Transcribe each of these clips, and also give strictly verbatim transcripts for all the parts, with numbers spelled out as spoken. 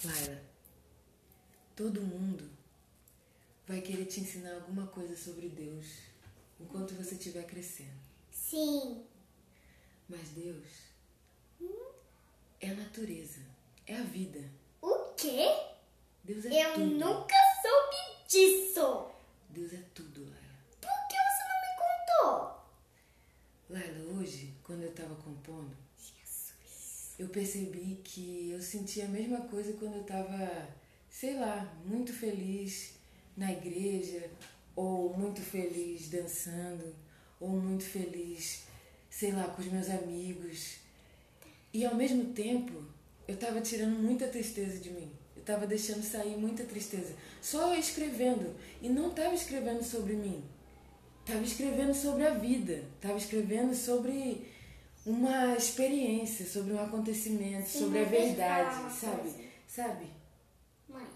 Laila, todo mundo vai querer te ensinar alguma coisa sobre Deus enquanto você estiver crescendo. Sim. Mas Deus é a natureza, é a vida. O quê? Deus é Eu tudo. nunca soube disso. Deus é tudo, Laila. Por que você não me contou? Laila, hoje, quando eu estava compondo, Jesus. eu percebi que eu sentia a mesma coisa quando eu estava, sei lá, muito feliz na igreja, ou muito feliz dançando, ou muito feliz, sei lá, com os meus amigos. E ao mesmo tempo, eu estava tirando muita tristeza de mim. Eu estava deixando sair muita tristeza. Só escrevendo. E não estava escrevendo sobre mim. Estava escrevendo sobre a vida. Estava escrevendo sobre uma experiência, sobre um acontecimento, Sim, sobre a mas deixa eu verdade, falar uma sabe? coisa. Sabe? Mãe,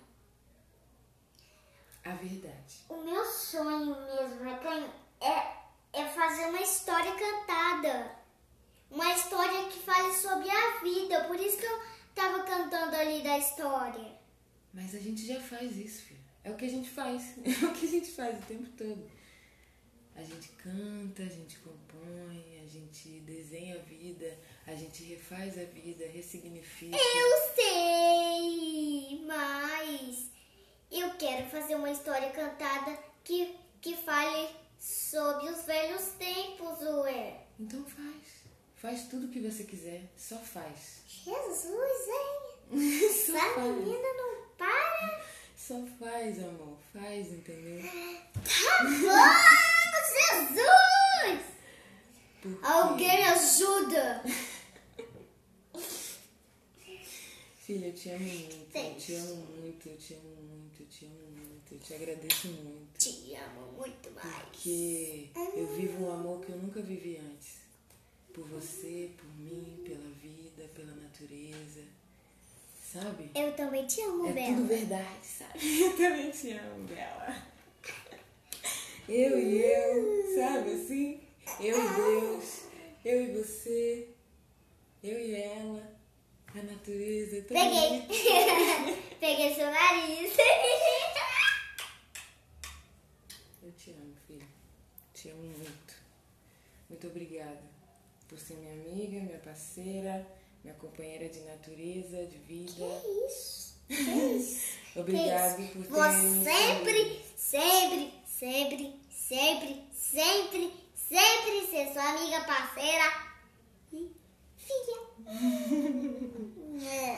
A verdade. o meu sonho mesmo é, ganhar, é, é fazer uma história cantada. Uma história que fale sobre a vida. Por isso que eu tava cantando ali da história. Mas a gente já faz isso, filho. É o que a gente faz. É o que a gente faz o tempo todo. A gente canta, a gente compõe, a gente desenha a vida, a gente refaz a vida, ressignifica. Eu sei, mas eu quero fazer uma história cantada que, que fale sobre os velhos tempos, ué. Então faz. Faz tudo o que você quiser. Só faz. Jesus, hein? Só Essa faz. menina não para. Só faz, amor. Faz, entendeu? Tá bom, Jesus! Porque... Alguém me ajuda. Filha, eu te amo muito. Eu Thanks. te amo muito, eu te amo muito, eu te amo muito. Eu te agradeço muito. Te amo muito mais. Porque eu vivo um amor que eu nunca vivi antes. Por você, por mim, pela vida, pela natureza. Sabe? Eu também te amo, É Bela. tudo verdade, sabe? Eu também te amo, Bela. Eu e eu, sabe assim? Eu e Deus, eu e você, eu e ela, a natureza. Tudo Peguei. isso. Peguei seu nariz. Eu te amo, filho. Te amo muito. Muito obrigada por ser minha amiga, minha parceira, minha companheira de natureza, de vida. Que isso? Que isso? Obrigada Que isso? por ter Vou me sempre, sempre, sempre, sempre, sempre, sempre ser sua amiga, parceira e filha. É.